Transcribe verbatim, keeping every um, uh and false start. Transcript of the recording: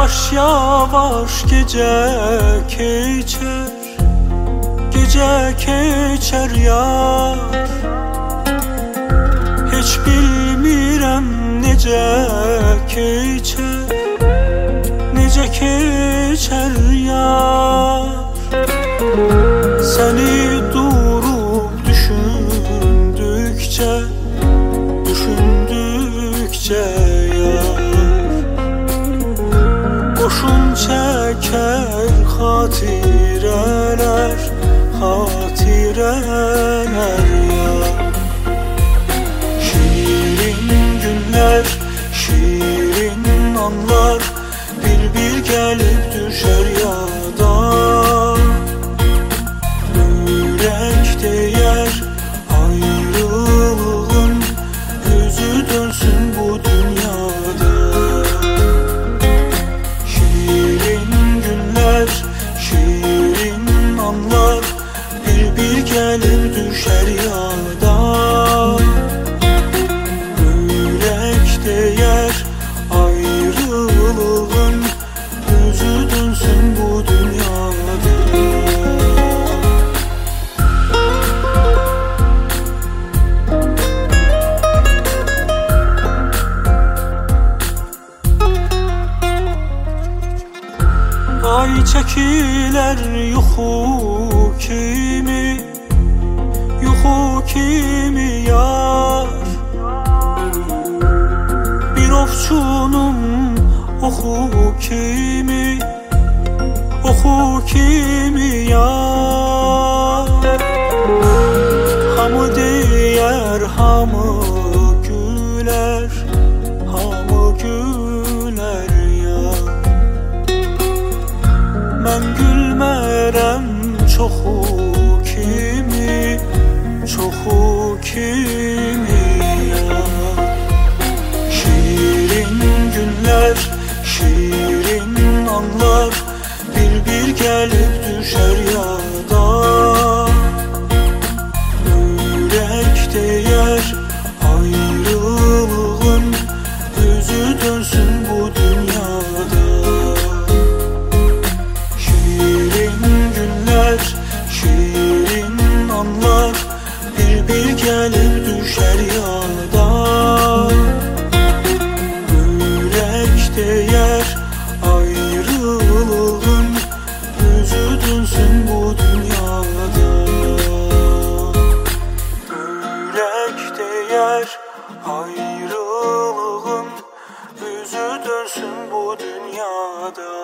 Yavaş yavaş gece geçer, gece geçer yar. Hiç bilmirəm necə keçər, necə keçər yar. Səni durub düşündükcə, düşündükcə yar. Qoşun çəkər xatirələr, xatirələr yar. Şirin günlər, şirin anlar bir-bir gəlib düşər yada. Ürək deyər ayrılığın özü dönsün bu dünyada. Şirin günlər, şirin anlar bir-bir gəlib düşər yada. Ürək deyər ayrılığın özü dönsün bu dünyada. Ay çəkilər yuxu kimi, yuxu kimi yar. Bir ovçunun oxu kimi, oxu kimi yar. Hamı deyər, hamı gülər, hamı gülər yar. Mən gülmərəm çoxu kimi, çoxu kimi yar. Şirin günlər, şirin anlar bir-bir gəlib düşər yada. Ürək deyər ayrılığın özü dönsün bu dünyada. Şirin günlər, şirin anlar bir-bir gəlib düşər yada. Ürək deyər ayrılığın özü dönsün bu dünyada. Ürək deyər ayrılığın özü dönsün bu dünyada.